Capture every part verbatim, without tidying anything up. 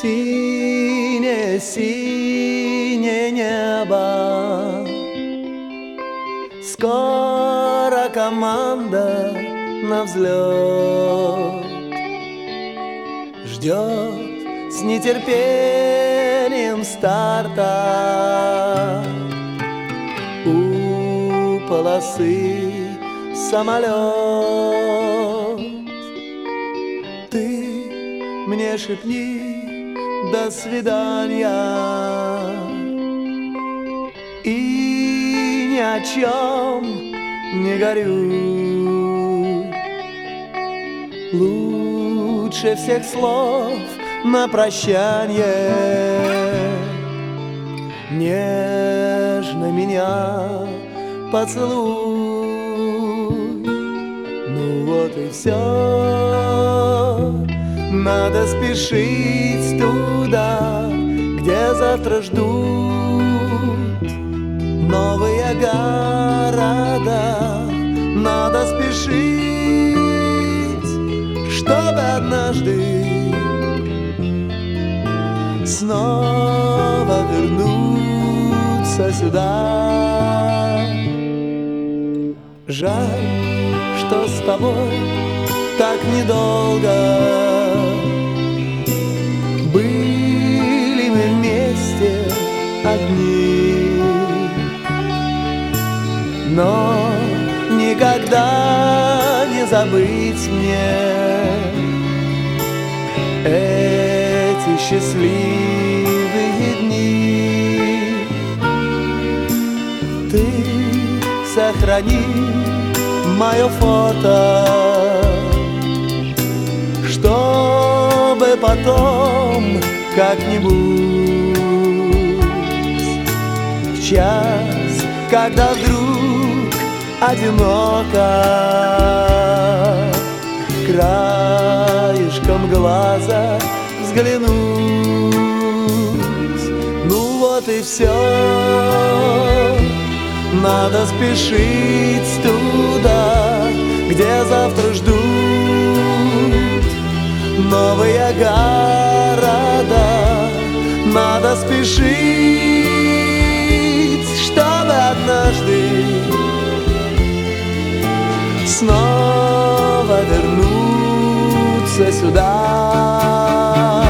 Синее-синее небо, скоро команда на взлет ждет с нетерпением старта. У полосы самолет. Ты мне шепни до свидания и ни о чем не горюй. Лучше всех слов на прощанье нежно меня поцелуй. Ну вот и все. Надо спешить туда, где завтра ждут новые города. Надо спешить, чтобы однажды снова вернуться сюда. Жаль, что с тобой так недолго были мы вместе одни, но никогда не забыть мне эти счастливые дни. Ты сохрани мое фото, чтобы потом как-нибудь в час, когда вдруг одиноко, краешком глаза взглянуть. Ну вот и все. Надо спешить туда, где завтра ждут новые города. Надо спешить, чтобы однажды снова вернуться сюда.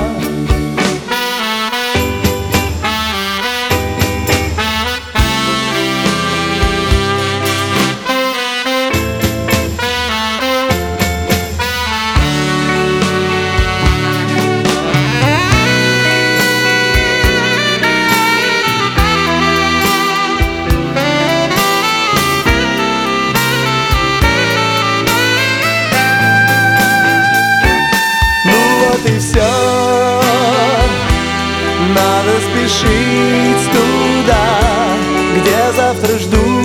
И все. Надо спешить туда, где завтра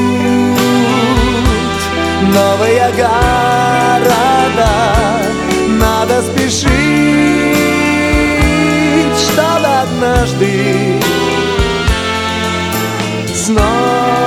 ждут новые города. Надо спешить, чтобы однажды снова